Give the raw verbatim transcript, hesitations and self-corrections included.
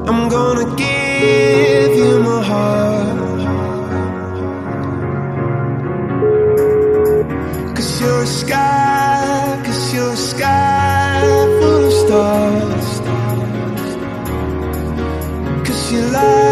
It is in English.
I'm gonna give you my heart, 'cause you're a sky, 'cause you're a sky full of stars, 'cause you light